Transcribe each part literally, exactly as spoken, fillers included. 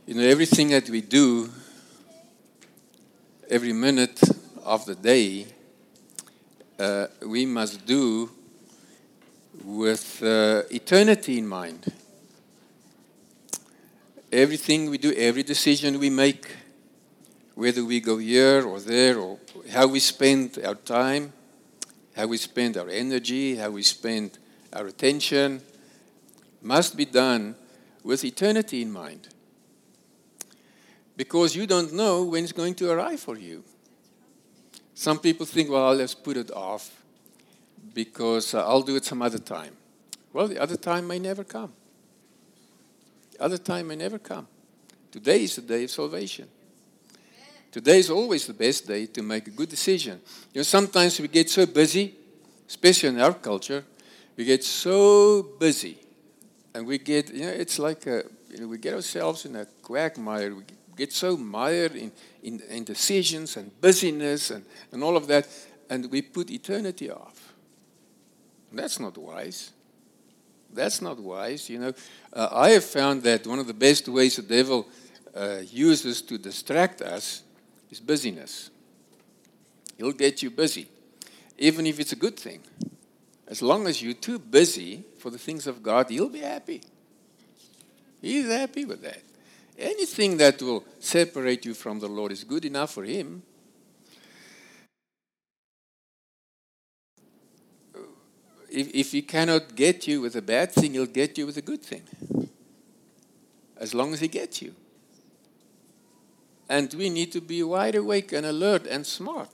You know, everything that we do, every minute of the day, uh, we must do with uh, eternity in mind. Everything we do, every decision we make, whether we go here or there, or how we spend our time, how we spend our energy, how we spend our attention, must be done with eternity in mind. Because you don't know when it's going to arrive for you. Some people think, well, let's put it off because uh, I'll do it some other time. Well, the other time may never come. The other time may never come. Today is the day of salvation. Today is always the best day to make a good decision. You know, sometimes we get so busy, especially in our culture, we get so busy, and we get, you know, it's like a, you know, we get ourselves in a quagmire. We get so mired in, in, in decisions and busyness and, and all of that, and we put eternity off. That's not wise. That's not wise. You know, uh, I have found that one of the best ways the devil uh, uses to distract us is busyness. He'll get you busy, even if it's a good thing. As long as you're too busy for the things of God, he'll be happy. He's happy with that. Anything that will separate you from the Lord is good enough for him. If, if he cannot get you with a bad thing, he'll get you with a good thing. As long as he gets you. And we need to be wide awake and alert and smart.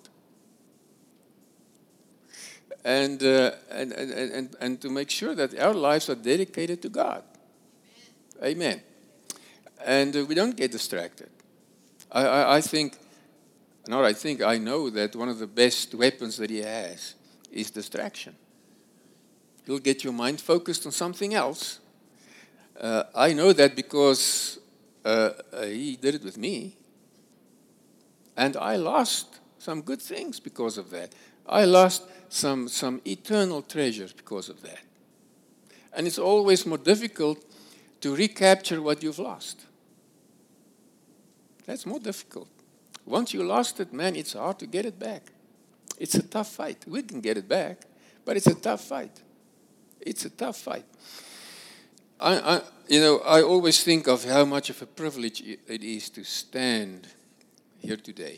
And, uh, and, and, and, and to make sure that our lives are dedicated to God. Amen. And uh, we don't get distracted. I, I, I think, not I think, I know that one of the best weapons that he has is distraction. He'll get your mind focused on something else. Uh, I know that because uh, uh, he did it with me. And I lost some good things because of that. I lost some, some eternal treasures because of that. And it's always more difficult to recapture what you've lost. That's more difficult. Once you lost it, man, it's hard to get it back. It's a tough fight. We can get it back, but it's a tough fight. It's a tough fight. I, I, you know, I always think of how much of a privilege it is to stand here today.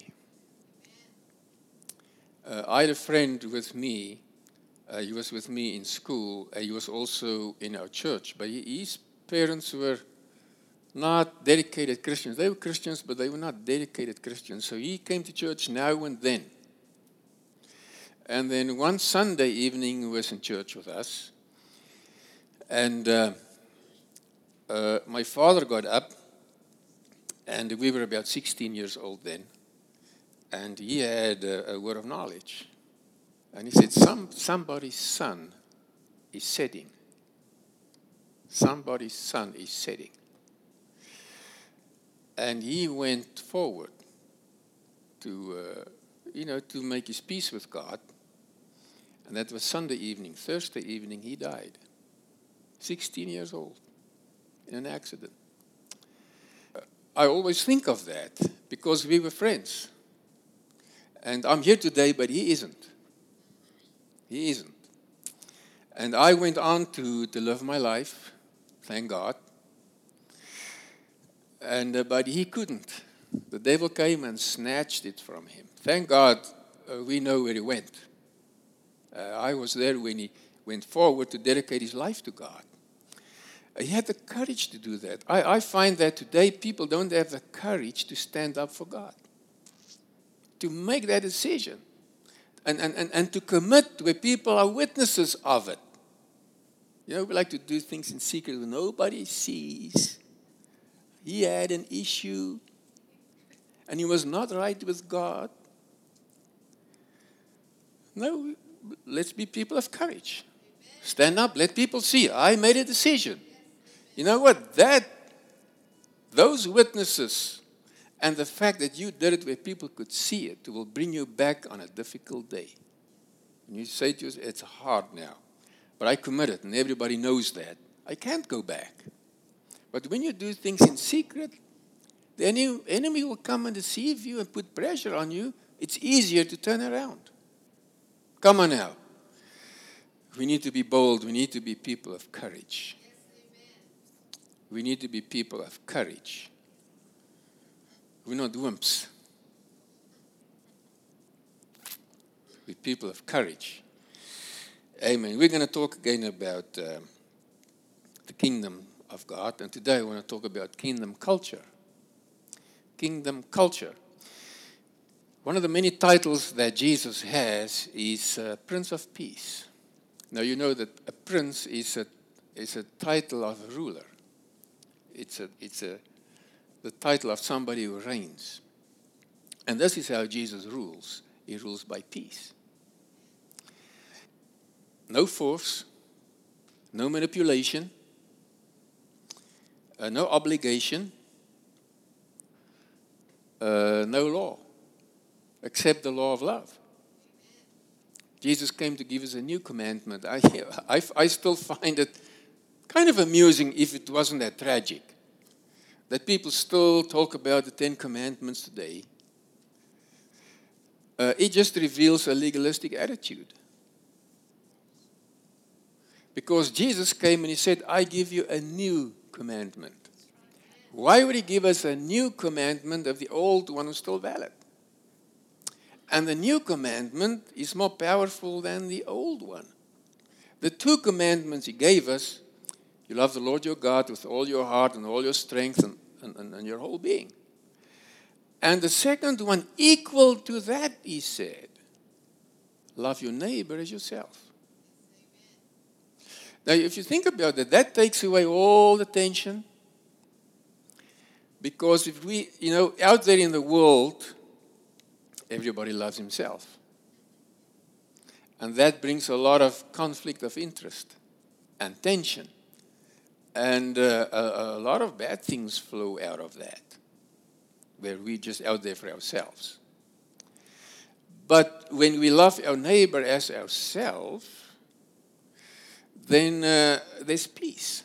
Uh, I had a friend with me. Uh, he was with me in school. Uh, he was also in our church, but he, his parents were not dedicated Christians. They were Christians, but they were not dedicated Christians. So he came to church now and then. And then one Sunday evening, he was in church with us. And uh, uh, my father got up, and we were about sixteen years old then. And he had a, a word of knowledge. And he said, Some, somebody's son is setting. Somebody's son is setting. And he went forward to, uh, you know, to make his peace with God. And that was Sunday evening. Thursday evening, he died. sixteen years old in an accident. I always think of that because we were friends. And I'm here today, but he isn't. He isn't. And I went on to, to live my life, thank God. And uh, but he couldn't. The devil came and snatched it from him. Thank God uh, we know where he went. Uh, I was there when he went forward to dedicate his life to God. Uh, he had the courage to do that. I, I find that today people don't have the courage to stand up for God. To make that decision. And, and, and, and to commit where people are witnesses of it. You know, we like to do things in secret where nobody sees. He had an issue, and he was not right with God. No, let's be people of courage. Stand up, let people see. I made a decision. You know what? That, those witnesses, and the fact that you did it where people could see it will bring you back on a difficult day. And you say to yourself, it's hard now. But I committed, and everybody knows that. I can't go back. But when you do things in secret, the enemy, enemy will come and deceive you and put pressure on you. It's easier to turn around. Come on now. We need to be bold. We need to be people of courage. We need to be people of courage. We're not wimps. We're people of courage. Amen. We're going to talk again about uh, the kingdom of God. And today I want to talk about kingdom culture. Kingdom culture. One of the many titles that Jesus has is uh, Prince of Peace. Now you know that a prince is a is a title of a ruler. It's a it's a the title of somebody who reigns. And this is how Jesus rules. He rules by peace. No force, no manipulation, uh, no obligation, uh, no law, except the law of love. Jesus came to give us a new commandment. I, I, I still find it kind of amusing if it wasn't that tragic, that people still talk about the Ten Commandments today. Uh, it just reveals a legalistic attitude. Because Jesus came and he said, I give you a new commandment. Why would he give us a new commandment if the old one was still valid? And the new commandment is more powerful than the old one. The two commandments he gave us, you love the Lord your God with all your heart and all your strength and, and, and your whole being. And the second one, equal to that, he said, love your neighbor as yourself. Now, if you think about it, that takes away all the tension. Because if we, you know, out there in the world, everybody loves himself. And that brings a lot of conflict of interest and tension. And uh, a, a lot of bad things flow out of that, where we're just out there for ourselves. But when we love our neighbor as ourselves, then uh, there's peace.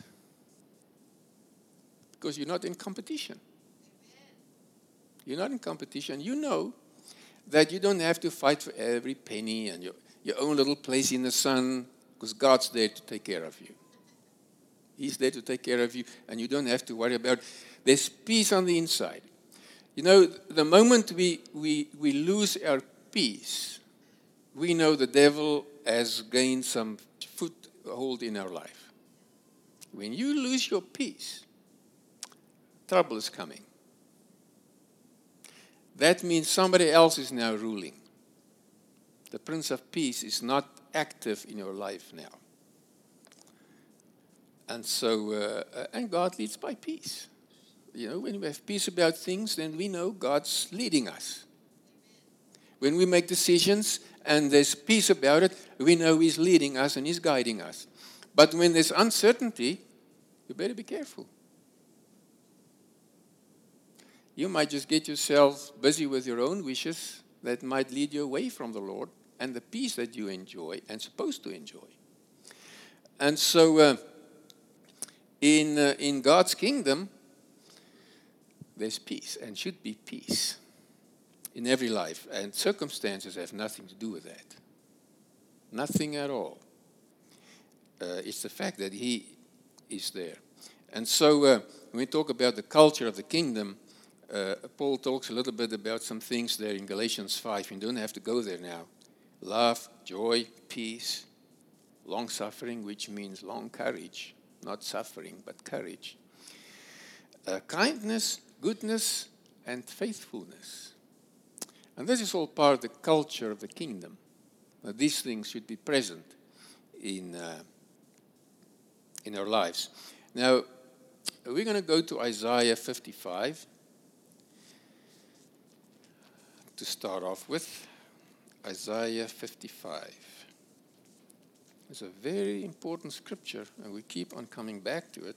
Because you're not in competition. You're not in competition. You know that you don't have to fight for every penny and your, your own little place in the sun, because God's there to take care of you. He's there to take care of you, and you don't have to worry about it. There's peace on the inside. You know, the moment we, we, we lose our peace, we know the devil has gained some foothold in our life. When you lose your peace, trouble is coming. That means somebody else is now ruling. The Prince of Peace is not active in your life now. And so, uh, and God leads by peace. You know, when we have peace about things, then we know God's leading us. When we make decisions and there's peace about it, we know He's leading us and He's guiding us. But when there's uncertainty, you better be careful. You might just get yourself busy with your own wishes that might lead you away from the Lord and the peace that you enjoy and supposed to enjoy. And so, uh, in uh, in God's kingdom, there's peace and should be peace in every life. And circumstances have nothing to do with that. Nothing at all. Uh, it's the fact that He is there. And so, uh, when we talk about the culture of the kingdom, Uh, Paul talks a little bit about some things there in Galatians five. You don't have to go there now. Love, joy, peace, long-suffering, which means long courage. Not suffering, but courage. Uh, kindness, goodness, and faithfulness. And this is all part of the culture of the kingdom. Now, these things should be present in, uh, in our lives. Now, we're going to go to Isaiah fifty-five. To start off with, Isaiah fifty-five. It's a very important scripture, and we keep on coming back to it.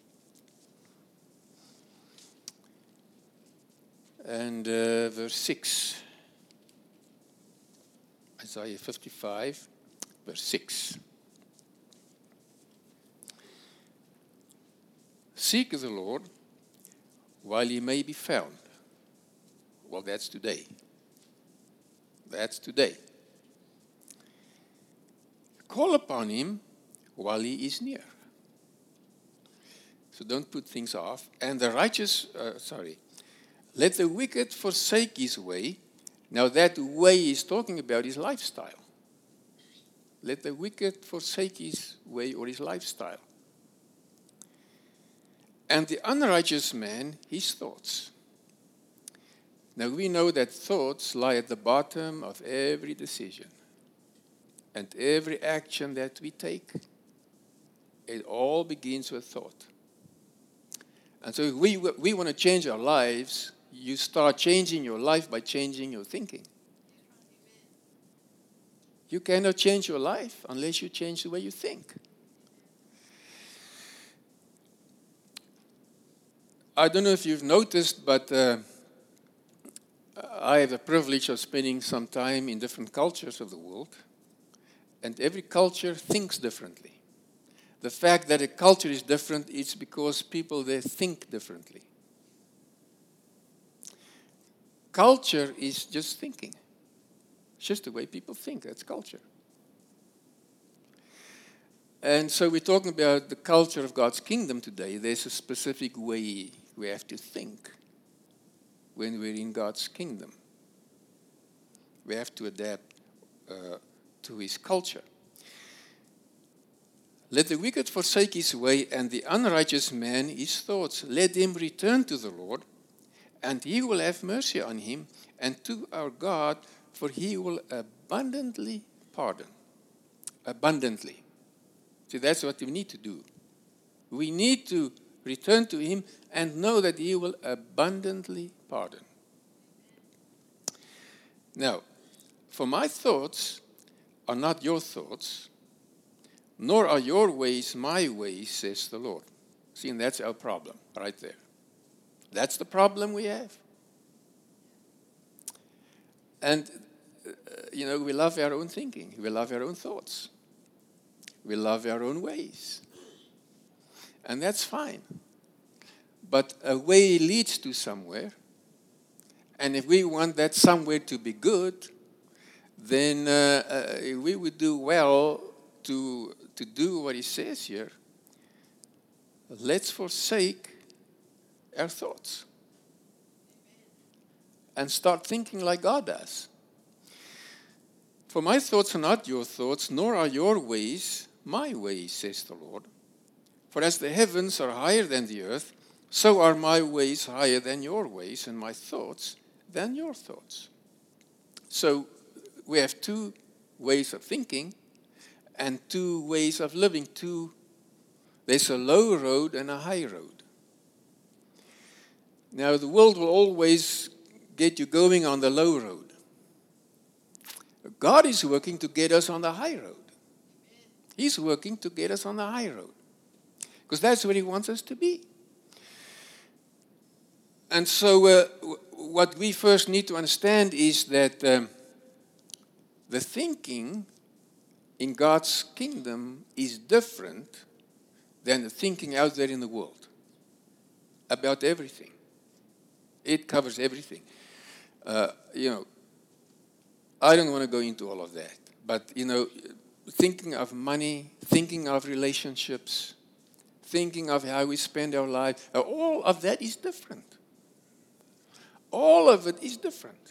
And uh, verse six. Isaiah fifty-five, verse six. Seek the Lord while he may be found. Well, that's today. That's today. Call upon him while he is near. So don't put things off. And the righteous, uh, sorry, let the wicked forsake his way. Now that way he's talking about his lifestyle. Let the wicked forsake his way or his lifestyle. And the unrighteous man, his thoughts. Now we know that thoughts lie at the bottom of every decision. And every action that we take, it all begins with thought. And so if we, we want to change our lives, you start changing your life by changing your thinking. You cannot change your life unless you change the way you think. I don't know if you've noticed, but uh, I have the privilege of spending some time in different cultures of the world. And every culture thinks differently. The fact that a culture is different is because people there think differently. Culture is just thinking. It's just the way people think. That's culture. And so we're talking about the culture of God's kingdom today. There's a specific way we have to think when we're in God's kingdom. We have to adapt uh, to his culture. Let the wicked forsake his way, and the unrighteous man his thoughts. Let him return to the Lord, and he will have mercy on him, and to our God, for he will abundantly pardon. Abundantly. See, that's what we need to do. We need to return to him and know that he will abundantly pardon. Now, for my thoughts are not your thoughts, nor are your ways my ways, says the Lord. See, and that's our problem right there. That's the problem we have. And, uh, you know, we love our own thinking. We love our own thoughts. We love our own ways. And that's fine. But a way leads to somewhere. And if we want that somewhere to be good, then uh, uh, we would do well to, to do what he says here. Let's forsake our thoughts and start thinking like God does. For my thoughts are not your thoughts, nor are your ways my ways, says the Lord. For as the heavens are higher than the earth, so are my ways higher than your ways, and my thoughts than your thoughts. So we have two ways of thinking and two ways of living. Two, there's a low road and a high road. Now, the world will always get you going on the low road. God is working to get us on the high road. He's working to get us on the high road. Because that's where he wants us to be. And so uh, what we first need to understand is that um, the thinking in God's kingdom is different than the thinking out there in the world about everything. It covers everything. Uh, you know, I don't want to go into all of that. But, you know, thinking of money, thinking of relationships, thinking of how we spend our life, all of that is different. All of it is different.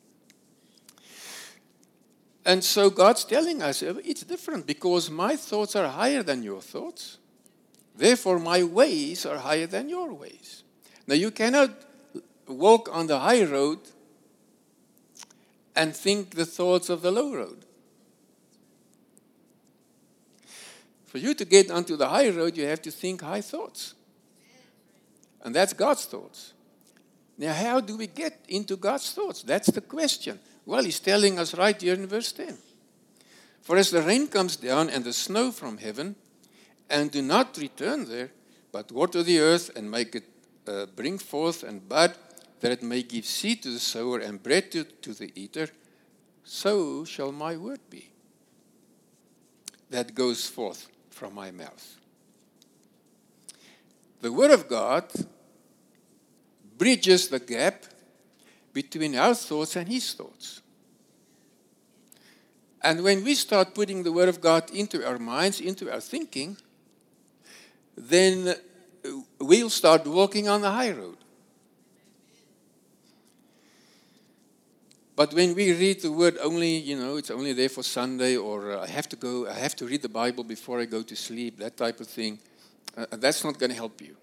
And so God's telling us it's different because my thoughts are higher than your thoughts. Therefore, my ways are higher than your ways. Now, you cannot walk on the high road and think the thoughts of the low road. For you to get onto the high road, you have to think high thoughts. And that's God's thoughts. Now, how do we get into God's thoughts? That's the question. Well, he's telling us right here in verse ten. For as the rain comes down and the snow from heaven, and do not return there, but water the earth and make it uh, bring forth and bud, that it may give seed to the sower and bread to, to the eater, so shall my word be that goes forth from my mouth. The word of God bridges the gap between our thoughts and His thoughts. And when we start putting the Word of God into our minds, into our thinking, then we'll start walking on the high road. But when we read the Word only, you know, it's only there for Sunday, or uh, I have to go, I have to read the Bible before I go to sleep, that type of thing, uh, that's not going to help you.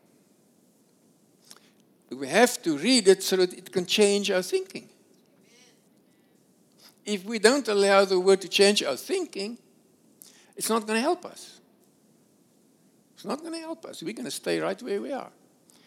We have to read it so that it can change our thinking. If we don't allow the Word to change our thinking, it's not going to help us. It's not going to help us. We're going to stay right where we are.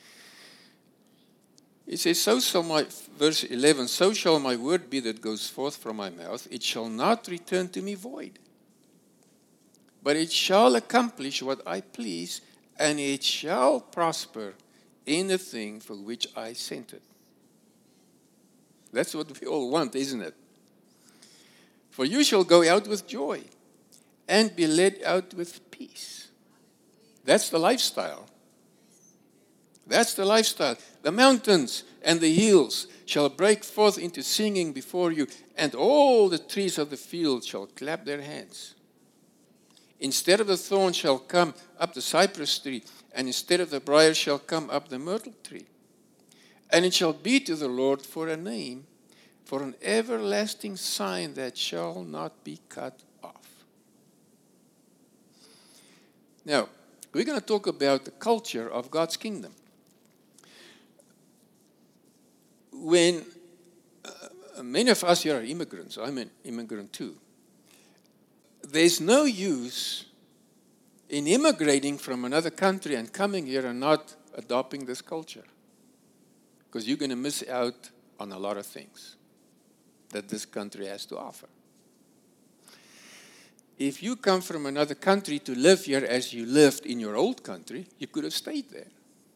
It says, so shall my, verse eleven, so shall my word be that goes forth from my mouth. It shall not return to me void, but it shall accomplish what I please, and it shall prosper in the thing for which I sent it. That's what we all want, isn't it? For you shall go out with joy and be led out with peace. That's the lifestyle. That's the lifestyle. The mountains and the hills shall break forth into singing before you, and all the trees of the field shall clap their hands. Instead of the thorn shall come up the cypress tree, and instead of the briar shall come up the myrtle tree. And it shall be to the Lord for a name, for an everlasting sign that shall not be cut off. Now, we're going to talk about the culture of God's kingdom. When uh, many of us here are immigrants, I'm an immigrant too, there's no use in immigrating from another country and coming here and not adopting this culture, because you're going to miss out on a lot of things that this country has to offer. If you come from another country to live here as you lived in your old country, you could have stayed there.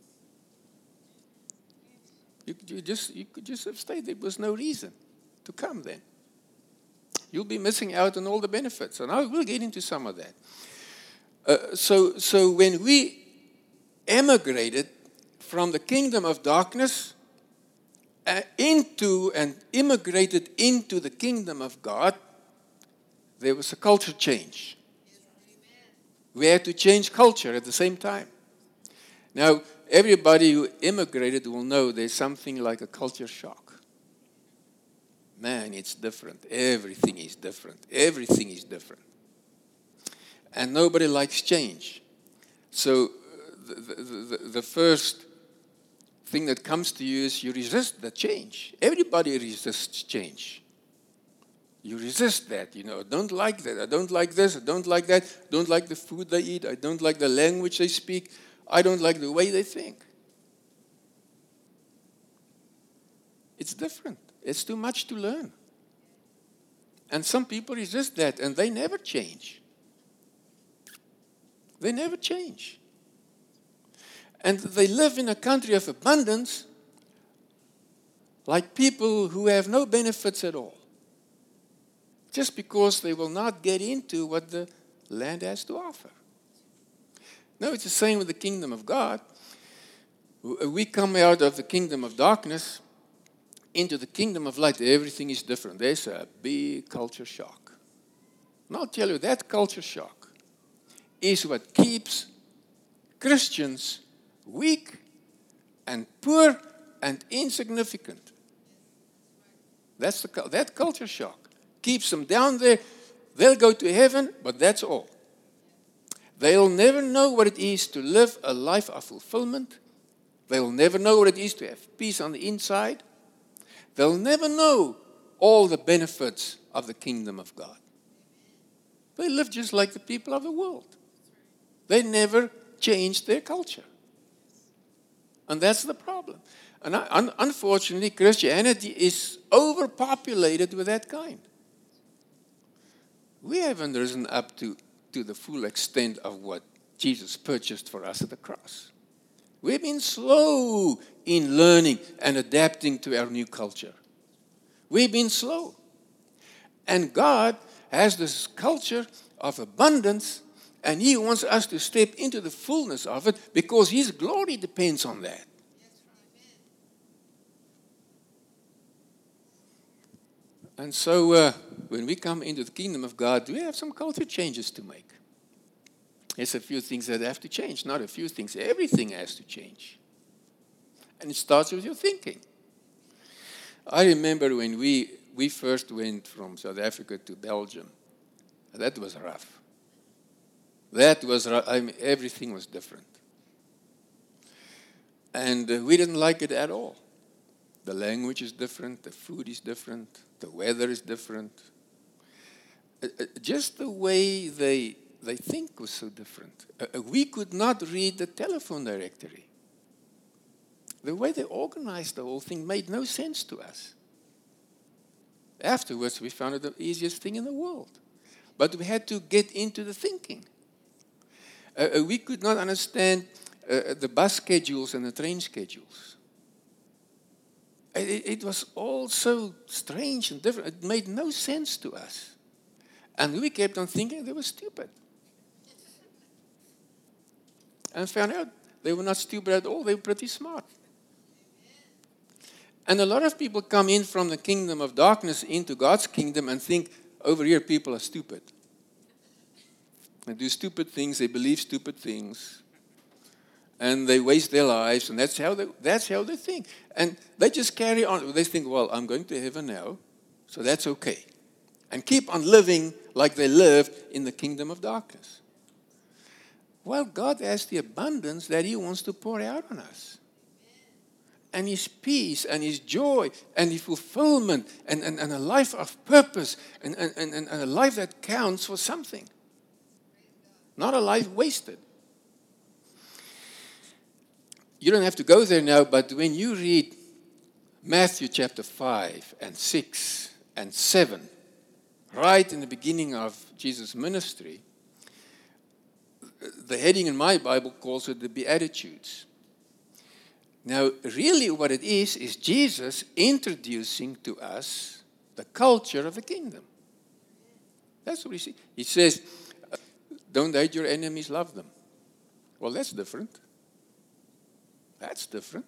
You, you, just, you could just have stayed. There was no reason to come then. You'll be missing out on all the benefits. And I will get into some of that. Uh, so, so when we emigrated from the kingdom of darkness uh, into and immigrated into the kingdom of God, there was a culture change. We had to change culture at the same time. Now, everybody who immigrated will know there's something like a culture shock. Man, it's different. Everything is different. Everything is different. And nobody likes change. So the, the, the, the first thing that comes to you is you resist the change. Everybody resists change. You resist that, you know. I don't like that. I don't like this. I don't like that. I don't like the food they eat. I don't like the language they speak. I don't like the way they think. It's different. It's too much to learn. And some people resist that, and they never change. They never change. And they live in a country of abundance like people who have no benefits at all, just because they will not get into what the land has to offer. No, it's the same with the kingdom of God. We come out of the kingdom of darkness into the kingdom of light. Everything is different. There's a big culture shock. And I'll tell you, that culture shock is what keeps Christians weak and poor and insignificant. That's the, that culture shock keeps them down there. They'll go to heaven, but that's all. They'll never know what it is to live a life of fulfillment. They'll never know what it is to have peace on the inside. They'll never know all the benefits of the kingdom of God. They live just like the people of the world. They never changed their culture. And that's the problem. And un- unfortunately, Christianity is overpopulated with that kind. We haven't risen up to, to the full extent of what Jesus purchased for us at the cross. We've been slow in learning and adapting to our new culture. We've been slow. And God has this culture of abundance, and He wants us to step into the fullness of it because His glory depends on that. And so uh, when we come into the kingdom of God, we have some culture changes to make. There's a few things that have to change. Not a few things. Everything has to change. And it starts with your thinking. I remember when we, we first went from South Africa to Belgium. That was rough. That was rough. I mean, everything was different. And uh, we didn't like it at all. The language is different. The food is different. The weather is different. Uh, uh, just the way they, they think was so different. Uh, we could not read the telephone directory. The way they organized the whole thing made no sense to us. Afterwards, we found it the easiest thing in the world. But we had to get into the thinking. Uh, we could not understand uh, the bus schedules and the train schedules. It, it was all so strange and different. It made no sense to us. And we kept on thinking they were stupid. And found out they were not stupid at all. They were pretty smart. And a lot of people come in from the kingdom of darkness into God's kingdom and think, over here people are stupid. They do stupid things, they believe stupid things, and they waste their lives, and that's how they, that's how they think. And they just carry on. They think, well, I'm going to heaven now, so that's okay. And keep on living like they lived in the kingdom of darkness. Well, God has the abundance that He wants to pour out on us. And His peace and His joy and His fulfillment and, and, and a life of purpose and, and, and, and a life that counts for something. Not a life wasted. You don't have to go there now, but when you read Matthew chapter five and six and seven, right in the beginning of Jesus' ministry, the heading in my Bible calls it the Beatitudes. Now, really what it is, is Jesus introducing to us the culture of the kingdom. That's what he says. He says, don't hate your enemies, love them. Well, that's different. That's different.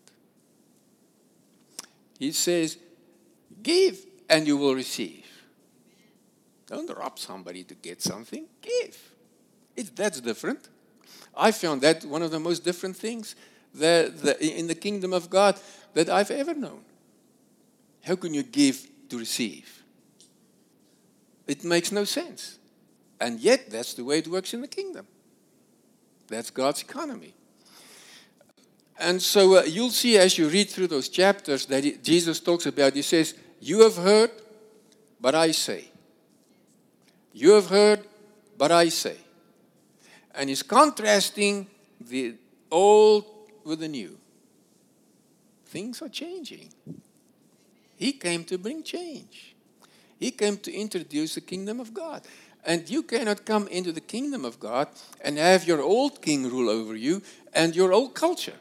He says, give and you will receive. Don't rob somebody to get something. Give. It, that's different. I found that one of the most different things that, that in the kingdom of God that I've ever known. How can you give to receive? It makes no sense. And yet, that's the way it works in the kingdom. That's God's economy. And so uh, you'll see as you read through those chapters that he, Jesus talks about, he says, you have heard, but I say. You have heard, but I say. And he's contrasting the old with the new. Things are changing. He came to bring change. He came to introduce the kingdom of God. And you cannot come into the kingdom of God and have your old king rule over you and your old culture.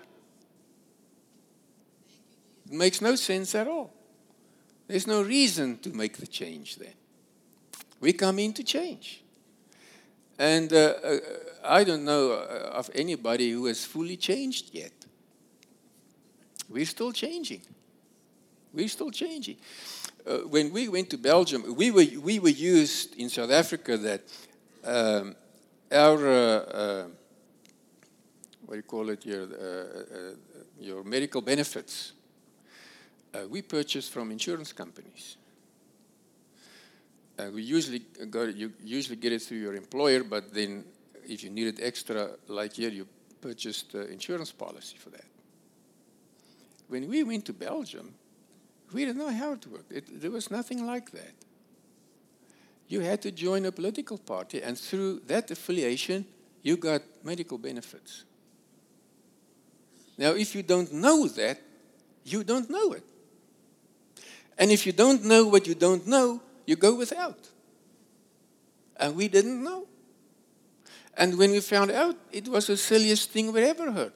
It makes no sense at all. There's no reason to make the change then. We come in to change. And uh, uh, I don't know of anybody who has fully changed yet. We're still changing. We're still changing. Uh, when we went to Belgium, we were we were used in South Africa that um, our uh, uh, what do you call it here, uh, uh, your medical benefits, uh, we purchased from insurance companies. Uh, we usually go, you usually get it through your employer, but then if you needed extra, like here, you purchased uh, insurance policy for that. When we went to Belgium, we didn't know how it worked. It, there was nothing like that. You had to join a political party, and through that affiliation, you got medical benefits. Now, if you don't know that, you don't know it. And if you don't know what you don't know, you go without. And we didn't know. And when we found out, it was the silliest thing we ever heard.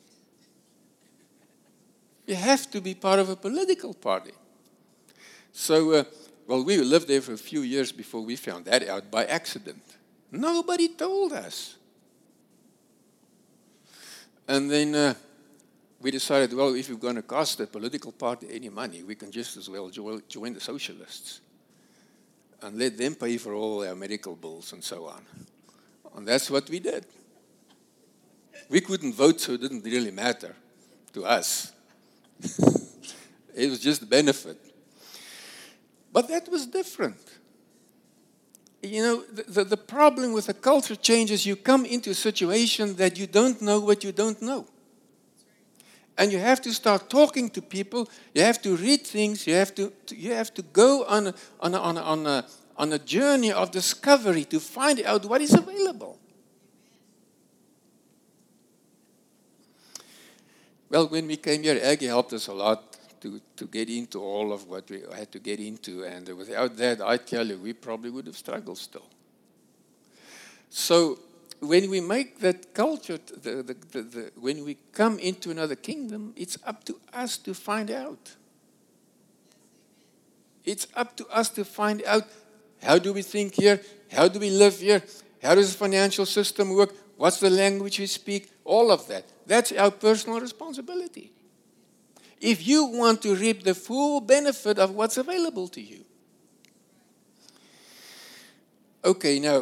You have to be part of a political party. So, uh, well, we lived there for a few years before we found that out by accident. Nobody told us. And then uh, we decided, well, if we're going to cost a political party any money, we can just as well join the socialists. and let them pay for all our medical bills and so on. And that's what we did. We couldn't vote, so it didn't really matter to us. It was just a benefit. But that was different. You know, the, the, the problem with the culture change is you come into a situation that you don't know what you don't know. And you have to start talking to people. You have to read things. You have to, you have to go on a, on, a, on, a, on, a, on a journey of discovery to find out what is available. Well, when we came here, Aggie helped us a lot to, to get into all of what we had to get into. And without that, I tell you, we probably would have struggled still. So when we make that culture, the, the, the, the, when we come into another kingdom, it's up to us to find out. It's up to us to find out, how do we think here? How do we live here? How does the financial system work? What's the language we speak? All of that. That's our personal responsibility. If you want to reap the full benefit of what's available to you. Okay, now,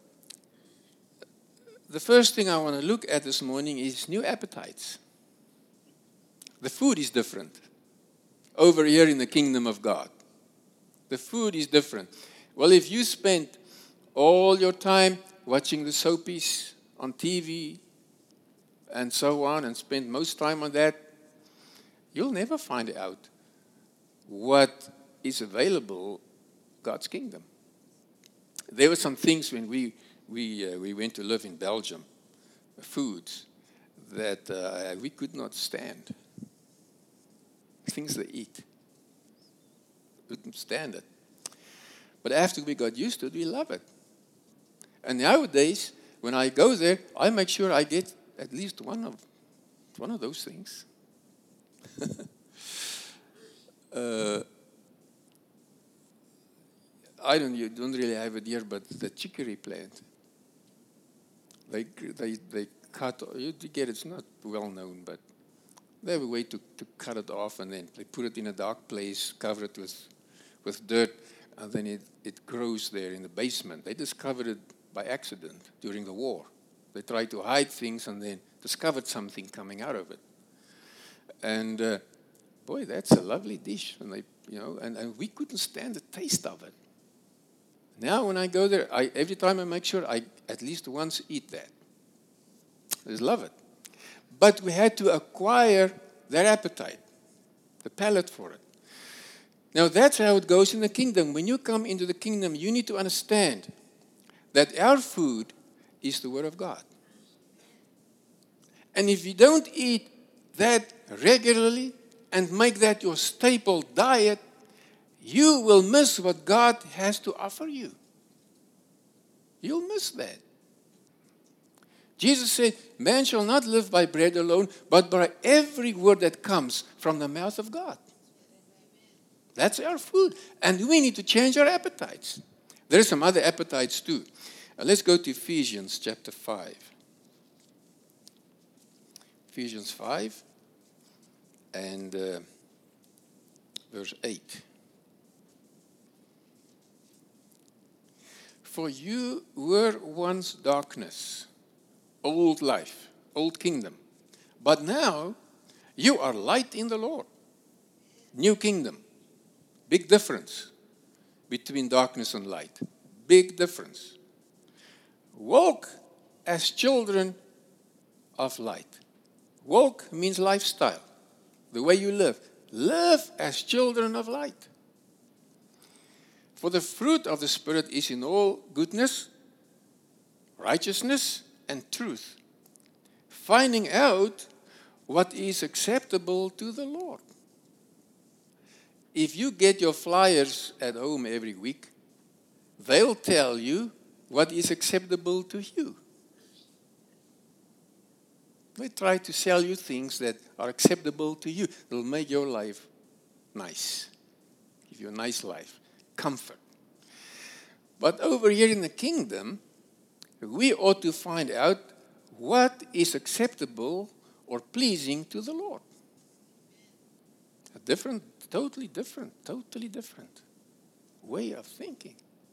the first thing I want to look at this morning is new appetites. The food is different over here in the kingdom of God. The food is different. Well, if you spend all your time watching the soapies on T V and so on, and spend most time on that, you'll never find out what is available God's kingdom. There were some things when we we uh, we went to live in Belgium, foods that uh, we could not stand. Things they eat, couldn't stand it. But after we got used to it, we love it. And nowadays, when I go there, I make sure I get at least one of one of those things. uh, I don't, you don't really have it here, but the chicory plant. They they they cut. You get it's not well known, but they have a way to, to cut it off, and then they put it in a dark place, cover it with with dirt, and then it, it grows there in the basement. They discovered it by accident during the war. They tried to hide things and then discovered something coming out of it. And uh, boy, that's a lovely dish. And they, you know, and, and we couldn't stand the taste of it. Now, when I go there, I, every time I make sure I at least once eat that. I just love it. But we had to acquire their appetite, the palate for it. Now, that's how it goes in the kingdom. When you come into the kingdom, you need to understand that our food is the Word of God. And if you don't eat that regularly and make that your staple diet, you will miss what God has to offer you. You'll miss that. Jesus said, man shall not live by bread alone, but by every word that comes from the mouth of God. That's our food. And we need to change our appetites. There are some other appetites too. Uh, let's go to Ephesians chapter five. Ephesians five and uh, verse eight. For you were once darkness, old life, old kingdom. But now you are light in the Lord. New kingdom. Big difference between darkness and light. Big difference. Walk as children of light. Walk means lifestyle, the way you live. Live as children of light. For the fruit of the Spirit is in all goodness, righteousness, and truth, finding out what is acceptable to the Lord. If you get your flyers at home every week, they'll tell you what is acceptable to you. They try to sell you things that are acceptable to you. They'll make your life nice. Give you a nice life. Comfort. But over here in the kingdom, we ought to find out what is acceptable or pleasing to the Lord. A different, totally different, totally different way of thinking.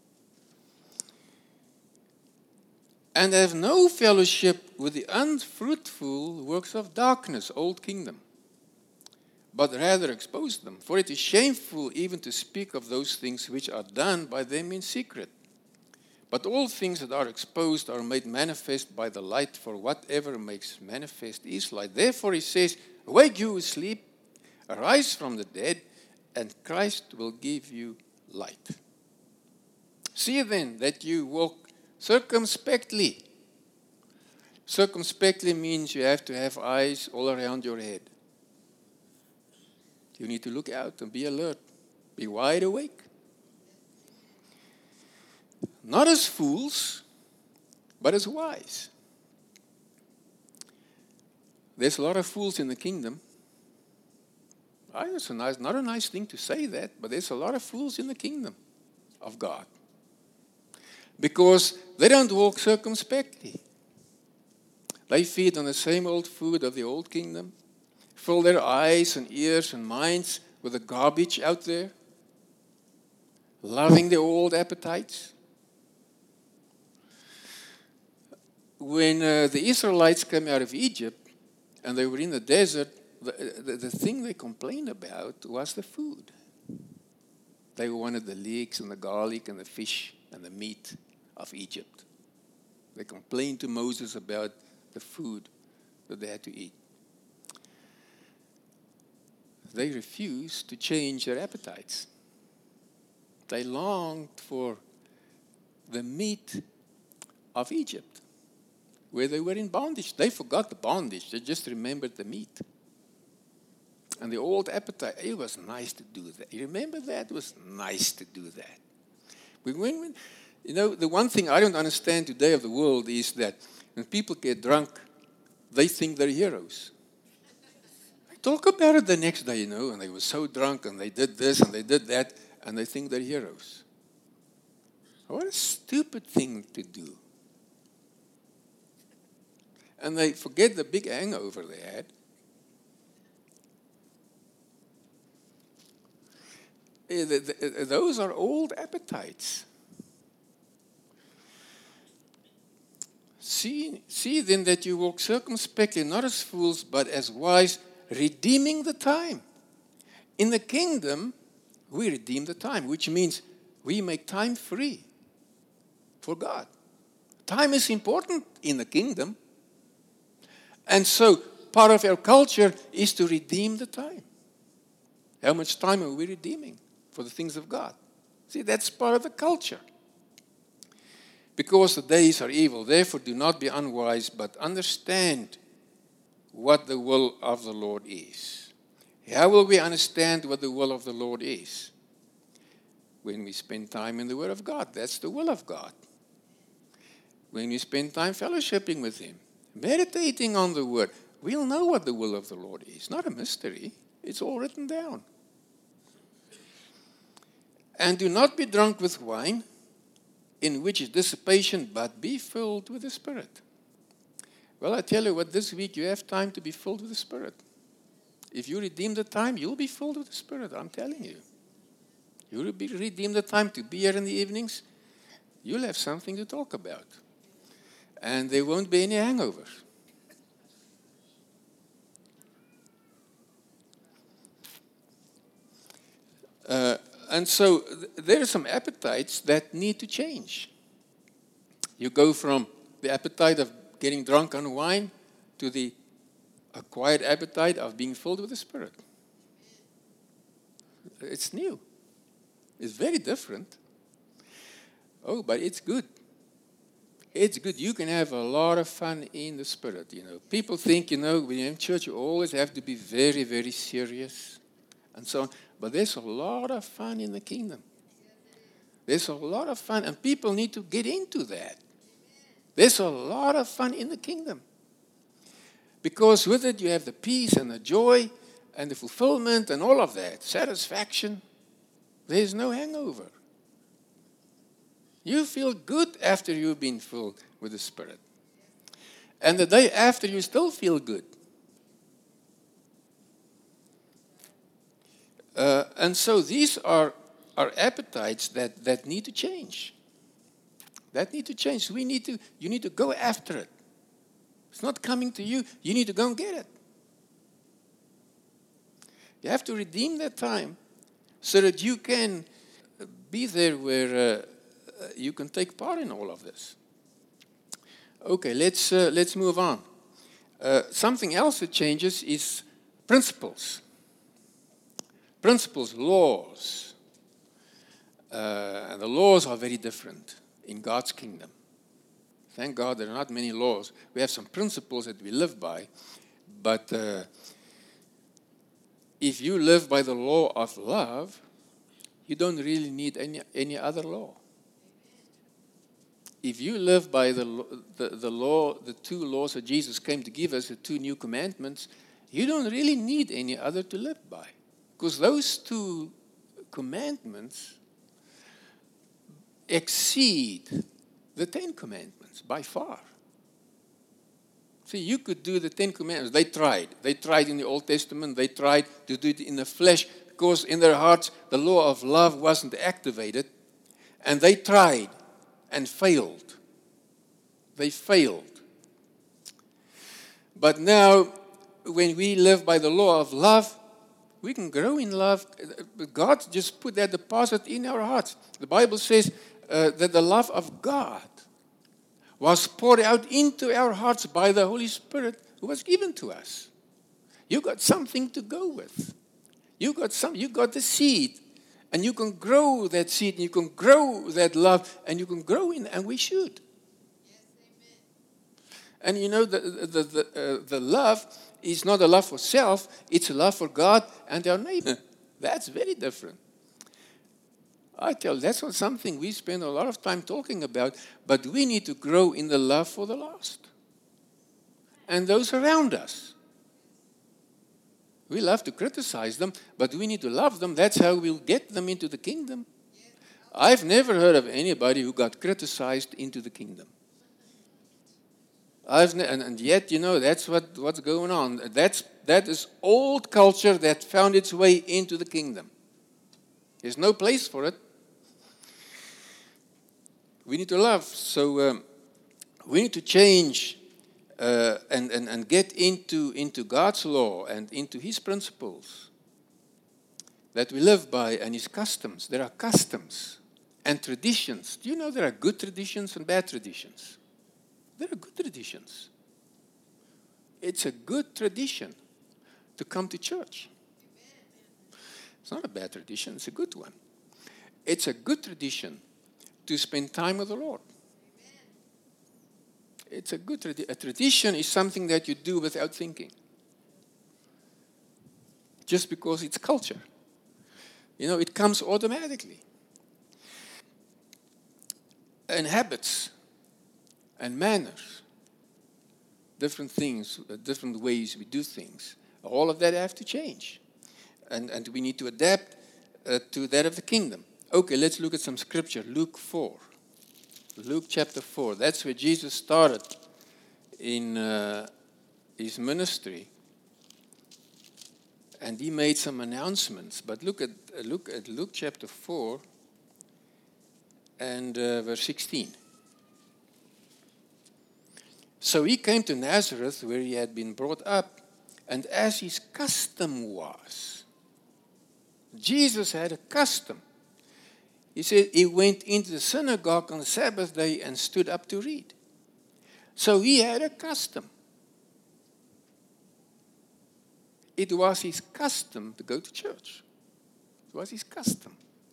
and have no fellowship with the unfruitful works of darkness, old kingdom, but rather expose them. For it is shameful even to speak of those things which are done by them in secret. But all things that are exposed are made manifest by the light, for whatever makes manifest is light. Therefore he says, awake you who sleep, arise from the dead, and Christ will give you light. See then that you walk circumspectly. Circumspectly means you have to have eyes all around your head. You need to look out and be alert. Be wide awake. Not as fools, but as wise. There's a lot of fools in the kingdom. I know it's a nice, not a nice thing to say that, but there's a lot of fools in the kingdom of God. Because they don't walk circumspectly. They feed on the same old food of the old kingdom, fill their eyes and ears and minds with the garbage out there, loving their old appetites. When uh, the Israelites came out of Egypt and they were in the desert, the, the, the thing they complained about was the food. They wanted the leeks and the garlic and the fish and the meat of Egypt. They complained to Moses about the food that they had to eat. They refused to change their appetites. They longed for the meat of Egypt, where they were in bondage. They forgot the bondage. They just remembered the meat. And the old appetite, it was nice to do that. You remember that? It was nice to do that. But when, when, you know, the one thing I don't understand today of the world is that when people get drunk, they think they're heroes. They talk about it the next day, you know, and they were so drunk and they did this and they did that, and they think they're heroes. What a stupid thing to do. And they forget the big hangover they had. Those are old appetites. See, see then that you walk circumspectly, not as fools, but as wise, redeeming the time. In the kingdom, we redeem the time, which means we make time free for God. Time is important in the kingdom. And so part of our culture is to redeem the time. How much time are we redeeming for the things of God? See, that's part of the culture. Because the days are evil, therefore do not be unwise, but understand what the will of the Lord is. How will we understand what the will of the Lord is? When we spend time in the Word of God. That's the will of God. When we spend time fellowshipping with Him, meditating on the Word, we'll know what the will of the Lord is. Not a mystery. It's all written down. And do not be drunk with wine, in which is dissipation, but be filled with the Spirit. Well, I tell you what, this week you have time to be filled with the Spirit. If you redeem the time, you'll be filled with the Spirit, I'm telling you. You will be redeem the time to be here in the evenings, you'll have something to talk about. And there won't be any hangovers. Uh, and so th- there are some appetites that need to change. You go from the appetite of getting drunk on wine to the acquired appetite of being filled with the Spirit. It's new. It's very different. Oh, but it's good. It's good. You can have a lot of fun in the Spirit, you know. People think, you know, when you're in church, you always have to be very, very serious and so on. But there's a lot of fun in the kingdom. There's a lot of fun, and people need to get into that. There's a lot of fun in the kingdom. Because with it, you have the peace and the joy and the fulfillment and all of that, satisfaction. There's no hangover. You feel good after you've been filled with the Spirit. And the day after, you still feel good. Uh, and so these are, are appetites that, that need to change. That need to change. We need to, you need to go after it. It's not coming to you. You need to go and get it. You have to redeem that time so that you can be there where uh, you can take part in all of this. Okay, let's uh, let's move on. Uh, something else that changes is principles. Principles, laws. Uh, and the laws are very different in God's kingdom. Thank God there are not many laws. We have some principles that we live by, but uh, if you live by the law of love, you don't really need any, any other law. If you live by the, the, the law, the two laws that Jesus came to give us, the two new commandments, you don't really need any other to live by. Because those two commandments exceed the Ten Commandments by far. See, you could do the Ten Commandments. They tried. They tried in the Old Testament. They tried to do it in the flesh because in their hearts the law of love wasn't activated. And they tried and failed. They failed. But now, when we live by the law of love, we can grow in love. God just put that deposit in our hearts. The Bible says uh, that the love of God was poured out into our hearts by the Holy Spirit who was given to us. You got something to go with. You got some. You got the seed, and you can grow that seed, and you can grow that love, and you can grow in, and we should. Yes, amen. And you know, the the the, uh, the love is not a love for self; it's a love for God and our neighbor. That's very different. I tell you, that's not something we spend a lot of time talking about, but we need to grow in the love for the lost and those around us. We love to criticize them, but we need to love them. That's how we'll get them into the kingdom. I've never heard of anybody who got criticized into the kingdom. I've ne- and, and yet, you know, that's what, what's going on. That's, that is old culture that found its way into the kingdom. There's no place for it. We need to love. So um, we need to change uh, and, and, and get into, into God's law and into His principles that we live by and His customs. There are customs and traditions. Do you know there are good traditions and bad traditions? There are good traditions. It's a good tradition to come to church. It's not a bad tradition, it's a good one. It's a good tradition to spend time with the Lord. It's a good tradition. A tradition is something that you do without thinking. Just because it's culture. You know, it comes automatically. And habits and manners, different things, different ways we do things, all of that have to change. And, and we need to adapt uh, to that of the kingdom. Okay, let's look at some scripture. Luke four. Luke chapter four. That's where Jesus started in uh, his ministry. And he made some announcements. But look at, uh, look at Luke chapter four and uh, verse sixteen. So he came to Nazareth where he had been brought up. And as his custom was, Jesus had a custom. He said he went into the synagogue on the Sabbath day and stood up to read. So he had a custom. It was his custom to go to church. It was his custom.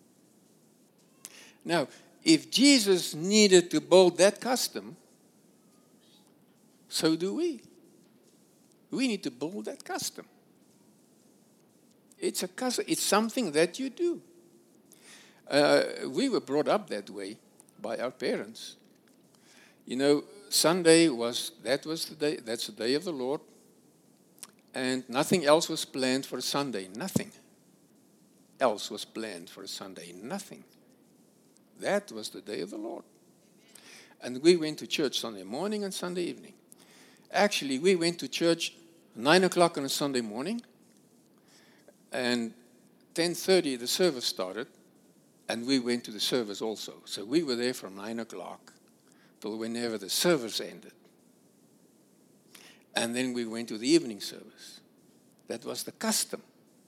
Now, if Jesus needed to build that custom, so do we. We need to build that custom. It's a custom. It's something that you do. Uh, we were brought up that way by our parents. You know, Sunday was, that was the day, that's the day of the Lord. And nothing else was planned for Sunday. Nothing else was planned for Sunday. Nothing. That was the day of the Lord. And we went to church Sunday morning and Sunday evening. Actually, we went to church nine o'clock on a Sunday morning. And ten thirty the service started. And we went to the service also. So we were there from nine o'clock till whenever the service ended. And then we went to the evening service. That was the custom.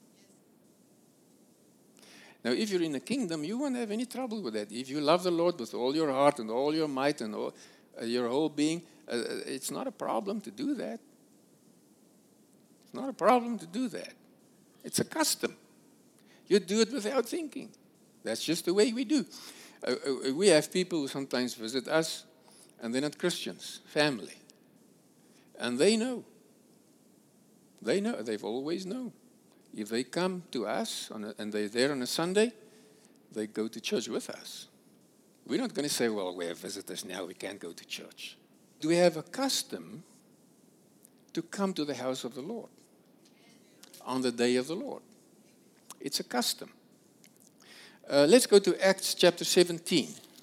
Now, if you're in the kingdom, you won't have any trouble with that. If you love the Lord with all your heart and all your might and all, uh, your whole being, uh, it's not a problem to do that. It's not a problem to do that. It's a custom. You do it without thinking. That's just the way we do. Uh, uh, we have people who sometimes visit us, and they're not Christians, family. And they know. They know. They've always known. If they come to us on a, and they're there on a Sunday, they go to church with us. We're not going to say, well, we have visitors now, we can't go to church. Do we have a custom to come to the house of the Lord on the day of the Lord? It's a custom. Uh, let's go to Acts chapter seventeen.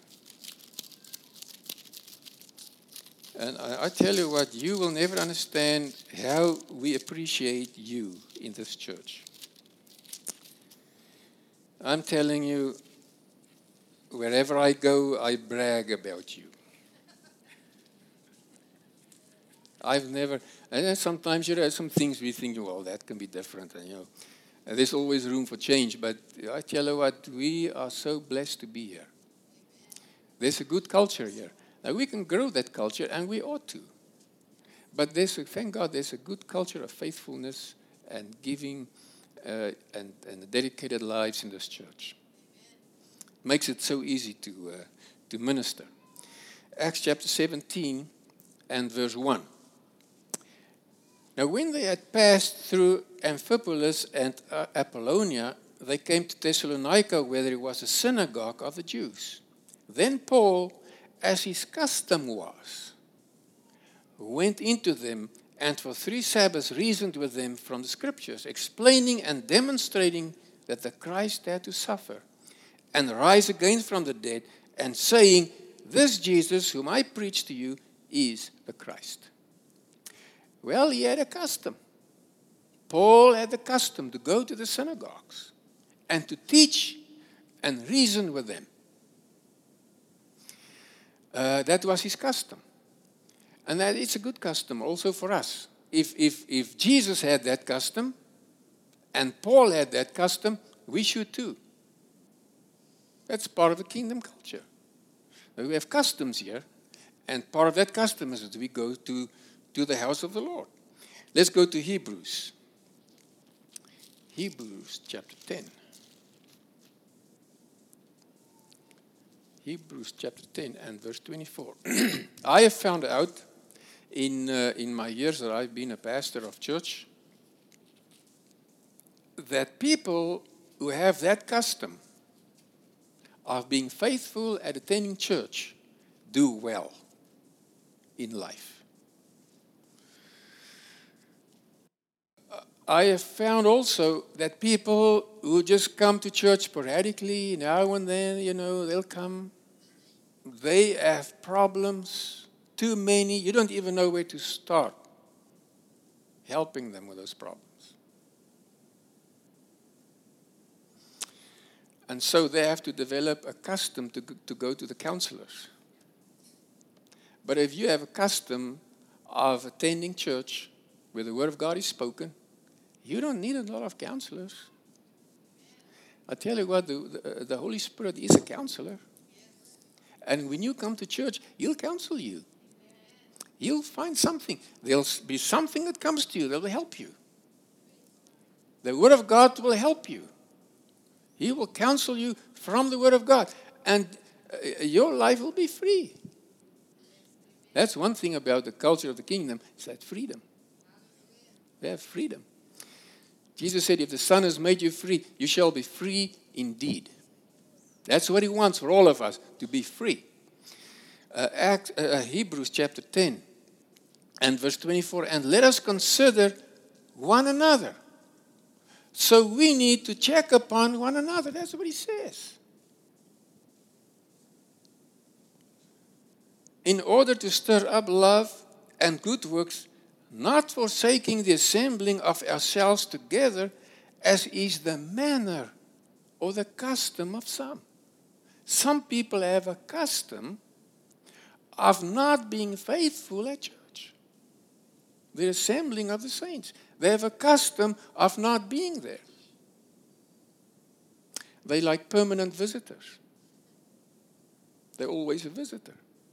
And I, I tell you what, you will never understand how we appreciate you in this church. I'm telling you, wherever I go, I brag about you. I've never, and then sometimes you know some things we think, well, that can be different, and you know, and there's always room for change. But I tell you what, we are so blessed to be here. There's a good culture here. Now, we can grow that culture, and we ought to. But there's a, thank God there's a good culture of faithfulness and giving uh, and, and dedicated lives in this church. Makes it so easy to, uh, to minister. Acts chapter seventeen and verse one. Now, when they had passed through Amphipolis and uh, Apollonia, they came to Thessalonica, where there was a synagogue of the Jews. Then Paul, as his custom was, went into them and for three Sabbaths reasoned with them from the Scriptures, explaining and demonstrating that the Christ had to suffer and rise again from the dead, and saying, this Jesus whom I preach to you is the Christ. Well, he had a custom. Paul had the custom to go to the synagogues and to teach and reason with them. Uh, that was his custom. And that it's a good custom also for us. If, if, if Jesus had that custom and Paul had that custom, we should too. That's part of the kingdom culture. Now, we have customs here, and part of that custom is that we go to, to the house of the Lord. Let's go to Hebrews. Hebrews chapter ten. Hebrews chapter ten and verse twenty-four. I have found out in, uh, in my years that I've been a pastor of church that people who have that custom of being faithful at attending church do well in life. Uh, I have found also that people who just come to church sporadically, now and then, you know, they'll come. They have problems, too many. You don't even know where to start helping them with those problems. And so they have to develop a custom to, to go to the counselors. But if you have a custom of attending church where the Word of God is spoken, you don't need a lot of counselors. I tell you what, the, the, the Holy Spirit is a counselor. And when you come to church, He'll counsel you. You'll find something. There'll be something that comes to you that will help you. The Word of God will help you. He will counsel you from the Word of God. And uh, your life will be free. That's one thing about the culture of the kingdom, is that freedom. We have freedom. Jesus said, if the Son has made you free, you shall be free indeed. That's what He wants for all of us, to be free. Uh, Acts, uh, Hebrews chapter ten and verse twenty-four, and let us consider one another. So we need to check upon one another. That's what he says. In order to stir up love and good works, not forsaking the assembling of ourselves together, as is the manner or the custom of some. Some people have a custom of not being faithful at church. The assembling of the saints. They have a custom of not being there. They like permanent visitors. They're always a visitor.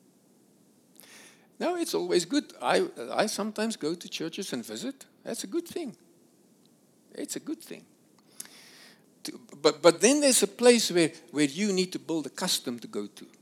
No, it's always good. I, I sometimes go to churches and visit. That's a good thing. It's a good thing. To, but, but then there's a place where, where you need to build a custom to go to.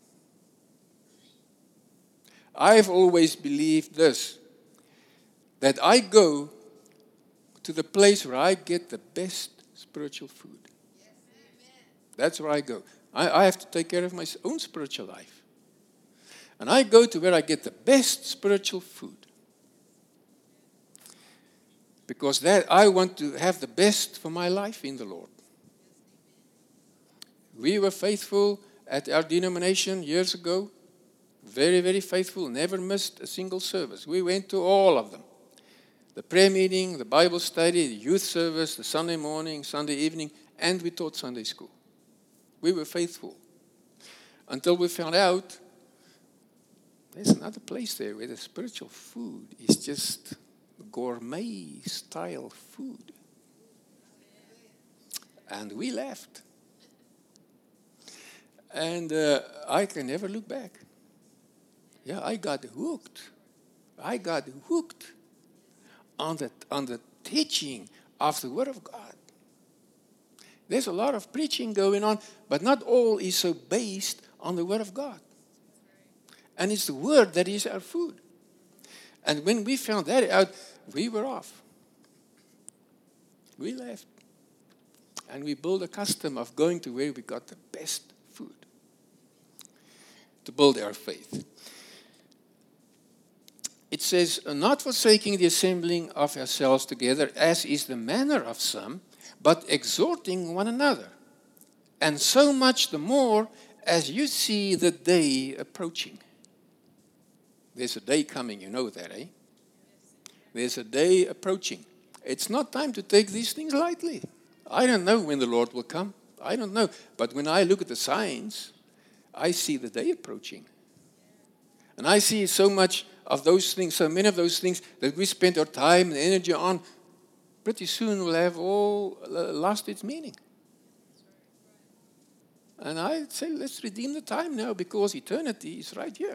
I've always believed this, that I go to the place where I get the best spiritual food. That's where I go. I, I have to take care of my own spiritual life. And I go to where I get the best spiritual food. Because that I want to have the best for my life in the Lord. We were faithful at our denomination years ago. Very, very faithful. Never missed a single service. We went to all of them. The prayer meeting, the Bible study, the youth service, the Sunday morning, Sunday evening, and we taught Sunday school. We were faithful. Until we found out there's another place there where the spiritual food is just gourmet style food. And we left. And uh, I can never look back. Yeah, I got hooked. I got hooked on the, on the teaching of the Word of God. There's a lot of preaching going on, but not all is so based on the Word of God. And it's the Word that is our food. And when we found that out, we were off. We left. And we built a custom of going to where we got the best food to build our faith. It says, not forsaking the assembling of ourselves together, as is the manner of some, but exhorting one another. And so much the more as you see the day approaching. There's a day coming, you know that, eh? There's a day approaching. It's not time to take these things lightly. I don't know when the Lord will come. I don't know. But when I look at the signs, I see the day approaching. And I see so much of those things, so many of those things that we spend our time and energy on, pretty soon will have all lost its meaning. And I say, let's redeem the time now because eternity is right here.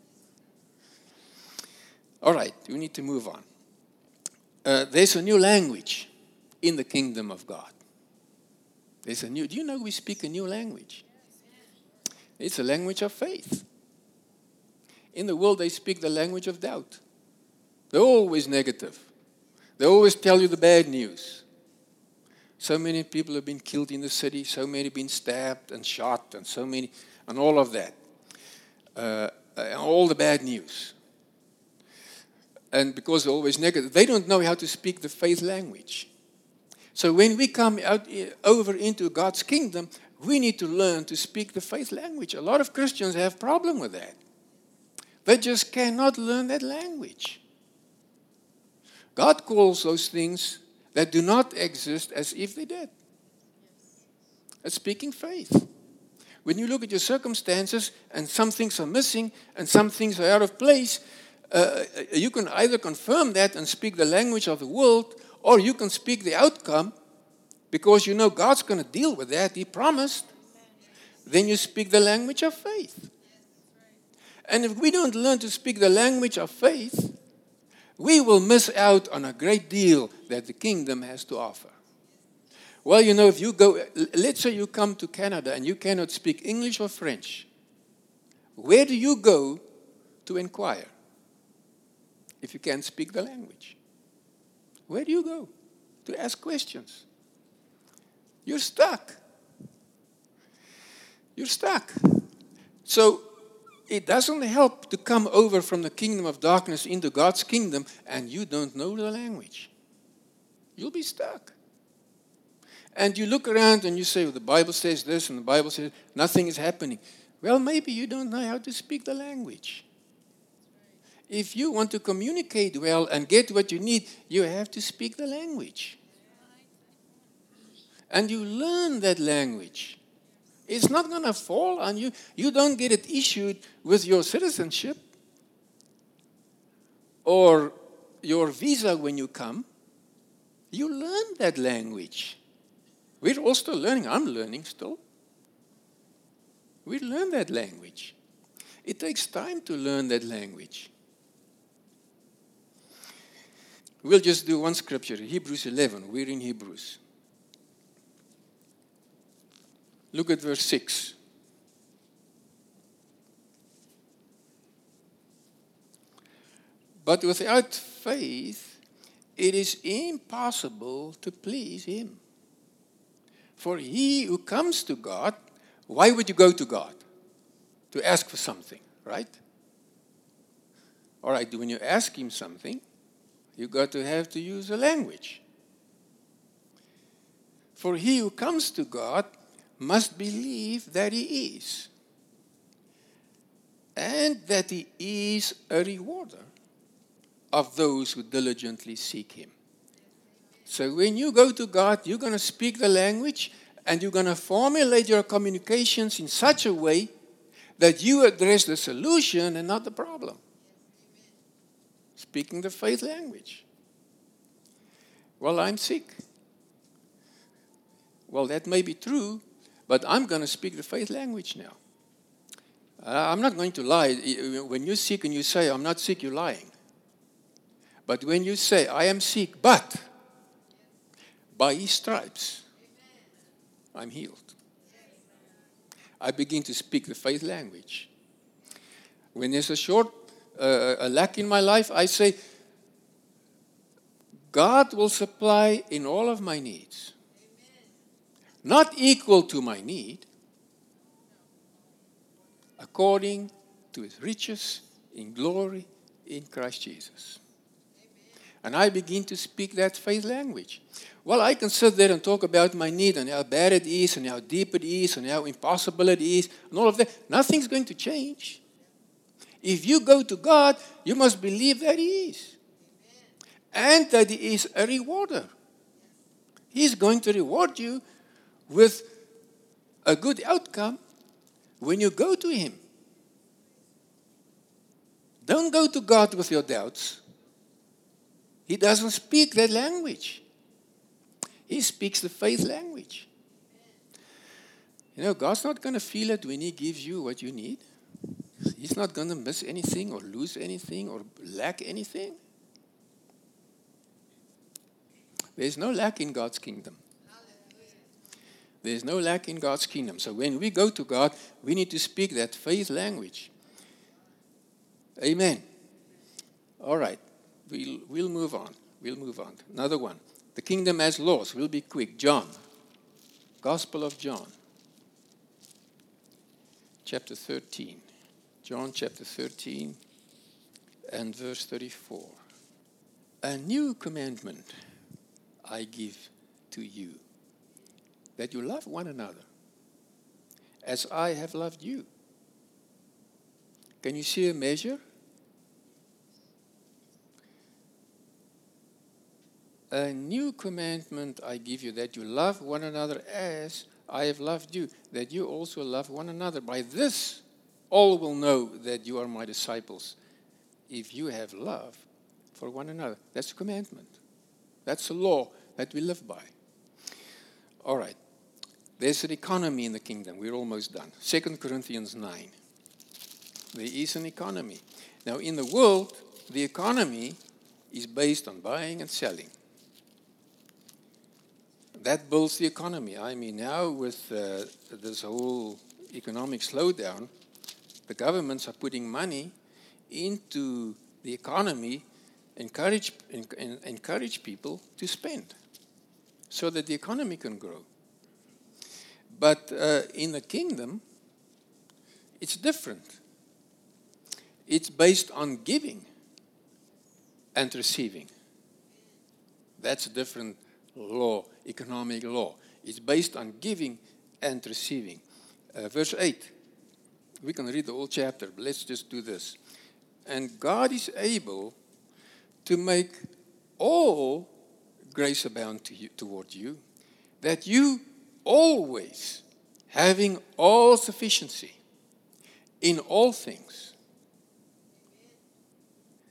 All right, we need to move on. Uh, there's a new language in the kingdom of God. There's a new, do you know we speak a new language? It's a language of faith. In the world, they speak the language of doubt. They're always negative. They always tell you the bad news. So many people have been killed in the city. So many have been stabbed and shot and so many, and all of that. Uh, and all the bad news. And because they're always negative, they don't know how to speak the faith language. So when we come out over into God's kingdom, we need to learn to speak the faith language. A lot of Christians have a problem with that. They just cannot learn that language. God calls those things that do not exist as if they did. It's speaking faith. When you look at your circumstances and some things are missing and some things are out of place, uh, you can either confirm that and speak the language of the world, or you can speak the outcome because you know God's going to deal with that. He promised. Then you speak the language of faith. And if we don't learn to speak the language of faith, we will miss out on a great deal that the kingdom has to offer. Well, you know, if you go, let's say you come to Canada and you cannot speak English or French. Where do you go to inquire if you can't speak the language? Where do you go to ask questions? You're stuck. You're stuck. So it doesn't help to come over from the kingdom of darkness into God's kingdom and you don't know the language. You'll be stuck. And you look around and you say, well, the Bible says this and the Bible says nothing is happening. Well, maybe you don't know how to speak the language. If you want to communicate well and get what you need, you have to speak the language. And you learn that language. It's not going to fall on you. You don't get it issued with your citizenship. or your visa when you come, you learn that language. We're all still learning. I'm learning still. We learn that language. It takes time to learn that language. We'll just do one scripture, Hebrews eleven. We're in Hebrews. Look at verse six. But without faith, it is impossible to please Him. For he who comes to God, why would you go to God? To ask for something, right? All right, when you ask Him something, you got to have to use a language. For he who comes to God must believe that He is, and that He is a rewarder of those who diligently seek Him. So when you go to God, you're going to speak the language, and you're going to formulate your communications in such a way that you address the solution and not the problem. Speaking the faith language. Well, I'm sick. Well, that may be true, but I'm going to speak the faith language now. Uh, I'm not going to lie. When you're sick and you say, I'm not sick, you're lying. But when you say, I am sick, but by His stripes, I'm healed. I begin to speak the faith language. When there's a short, uh, a lack in my life, I say, God will supply in all of my needs. Not equal to my need, according to His riches in glory in Christ Jesus. And I begin to speak that faith language. Well, I can sit there and talk about my need and how bad it is and how deep it is and how impossible it is and all of that. Nothing's going to change. If you go to God, you must believe that He is. And that He is a rewarder. He's going to reward you with a good outcome when you go to Him. Don't go to God with your doubts. He doesn't speak that language. He speaks the faith language. You know, God's not going to feel it when He gives you what you need. He's not going to miss anything or lose anything or lack anything. There's no lack in God's kingdom. There's no lack in God's kingdom. So when we go to God, we need to speak that faith language. Amen. All right. We'll, we'll move on. We'll move on. Another one. The kingdom has laws. We'll be quick. John. Gospel of John. Chapter thirteen. John chapter thirteen and verse thirty-four. A new commandment I give to you, that you love one another as I have loved you. Can you see a measure? A new commandment I give you, that you love one another as I have loved you, that you also love one another. By this, all will know that you are my disciples, if you have love for one another. That's a commandment. That's a law that we live by. All right. There's an economy in the kingdom. We're almost done. Second Corinthians nine. There is an economy. Now, in the world, the economy is based on buying and selling. That builds the economy. I mean, now with uh, this whole economic slowdown, the governments are putting money into the economy, encourage, en- en- encourage people to spend so that the economy can grow. But uh, in the kingdom, it's different. It's based on giving and receiving. That's a different law, economic law. It's based on giving and receiving. Uh, verse eight. We can read the whole chapter, but let's just do this. And God is able to make all grace abound to you, toward you, that you always, having all sufficiency in all things,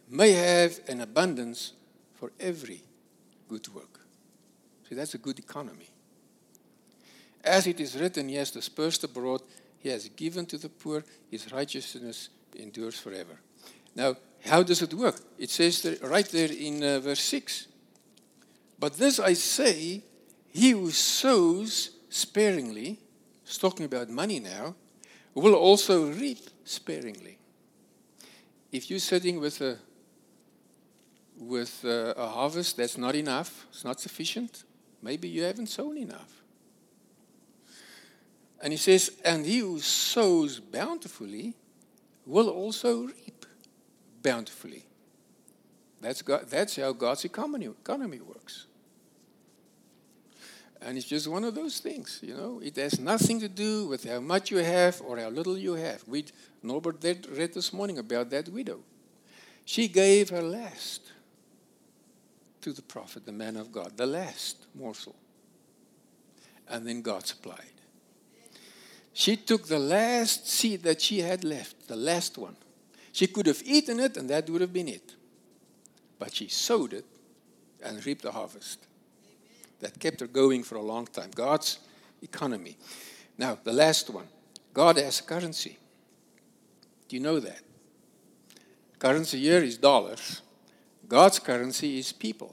may have an abundance for every good work. See, that's a good economy. As it is written, he has dispersed abroad, he has given to the poor, his righteousness endures forever. Now, how does it work? It says there, right there in uh, verse six. But this I say, he who sows sparingly, he's talking about money now, will also reap sparingly. If you're sitting with a with a, a harvest that's not enough, it's not sufficient, maybe you haven't sown enough. And he says, and he who sows bountifully will also reap bountifully. That's God, that's how God's economy, economy works. And it's just one of those things, you know. It has nothing to do with how much you have or how little you have. We, Norbert read this morning about that widow. She gave her last to the prophet, the man of God, the last morsel. And then God supplied. She took the last seed that she had left, the last one. She could have eaten it and that would have been it. But she sowed it and reaped the harvest. That kept her going for a long time. God's economy. Now, the last one. God has currency. Do you know that? Currency here is dollars. God's currency is people.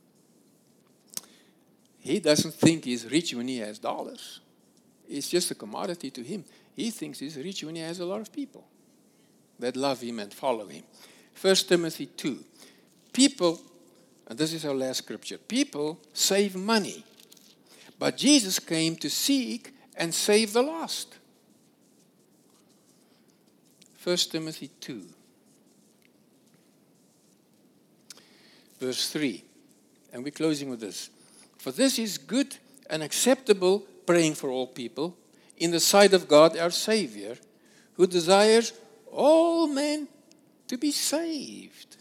He doesn't think he's rich when he has dollars. It's just a commodity to him. He thinks he's rich when he has a lot of people that love him and follow him. First Timothy two. People, and this is our last scripture, people save money, but Jesus came to seek and save the lost. First Timothy two, verse three. And we're closing with this. For this is good and acceptable praying for all people in the sight of God our Savior, who desires all men to be saved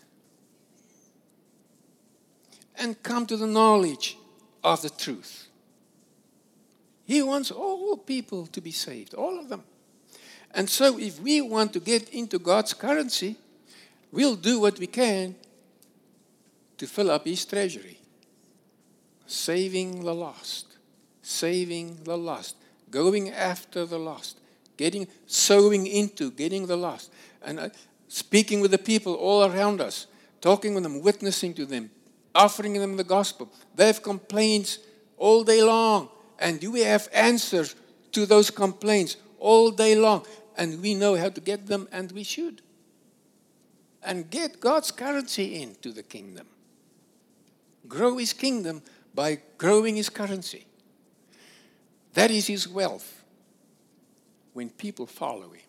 and come to the knowledge of the truth. He wants all people to be saved, all of them. And so if we want to get into God's currency, we'll do what we can to fill up his treasury. Saving the lost. Saving the lost. Going after the lost. Getting, sowing into, getting the lost. And uh, speaking with the people all around us. Talking with them, witnessing to them. Offering them the gospel. They have complaints all day long. And do we have answers to those complaints all day long? And we know how to get them, and we should. And get God's currency into the kingdom. Grow his kingdom by growing his currency. That is his wealth when people follow him.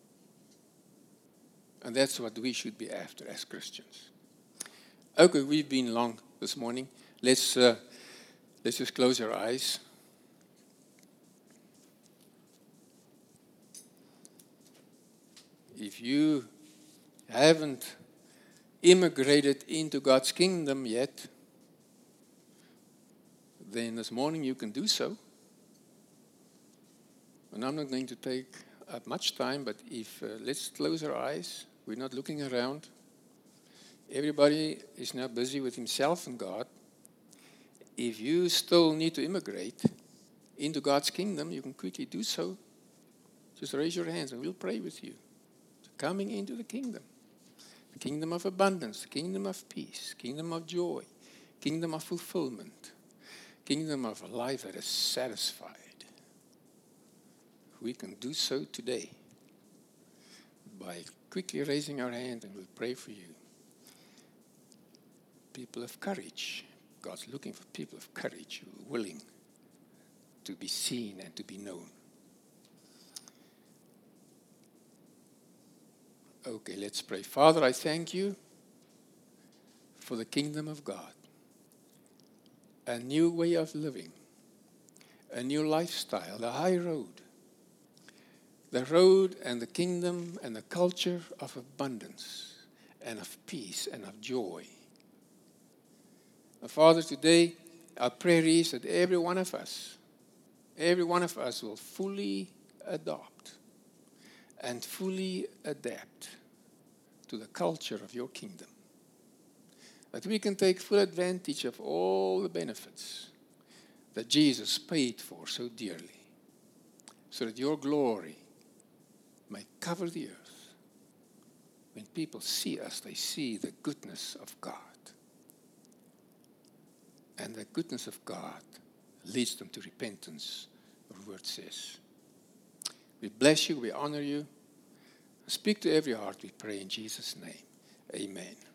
And that's what we should be after as Christians. Okay, we've been long this morning. Let's, uh, let's just close our eyes. If you haven't immigrated into God's kingdom yet, then this morning you can do so. And I'm not going to take up much time, but if uh, let's close our eyes. We're not looking around. Everybody is now busy with himself and God. If you still need to immigrate into God's kingdom, you can quickly do so. Just raise your hands and we'll pray with you. Coming into the kingdom. The kingdom of abundance, the kingdom of peace, kingdom of joy, kingdom of fulfillment, kingdom of a life that is satisfied. We can do so today by quickly raising our hand and we'll pray for you. People of courage. God's looking for people of courage who are willing to be seen and to be known. Okay, let's pray. Father, I thank you for the kingdom of God. A new way of living. A new lifestyle. The high road. The road and the kingdom and the culture of abundance and of peace and of joy. And Father, today our prayer is that every one of us, every one of us will fully adopt and fully adapt to the culture of your kingdom. that we can take full advantage of all the benefits that Jesus paid for so dearly, so that your glory may cover the earth. When people see us, they see the goodness of God. And the goodness of God leads them to repentance, the word says. We bless you, we honor you. Speak to every heart, we pray in Jesus' name. Amen.